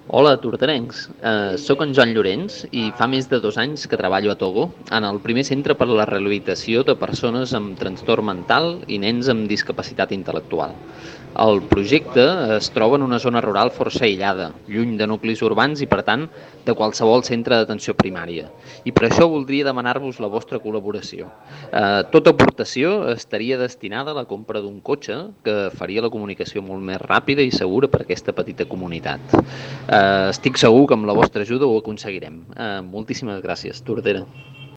Hola, tordarencs. Soc en Joan Llorenç i fa més de 2 anys que treballo a Togo en el primer centre per a la rehabilitació de persones amb trastorn mental i nens amb discapacitat intel·lectual. El projecte es troba en una zona rural força aïllada, lluny de nuclis urbans i, per tant, de qualsevol centre d'atenció primària. I per això voldria demanar-vos la vostra col·laboració. Tota aportació estaria destinada a la compra d'un cotxe que faria la comunicació molt més ràpida i segura per a aquesta petita comunitat. Estic segur que amb la vostra ajuda ho aconseguirem. Moltíssimes gràcies, Tordera.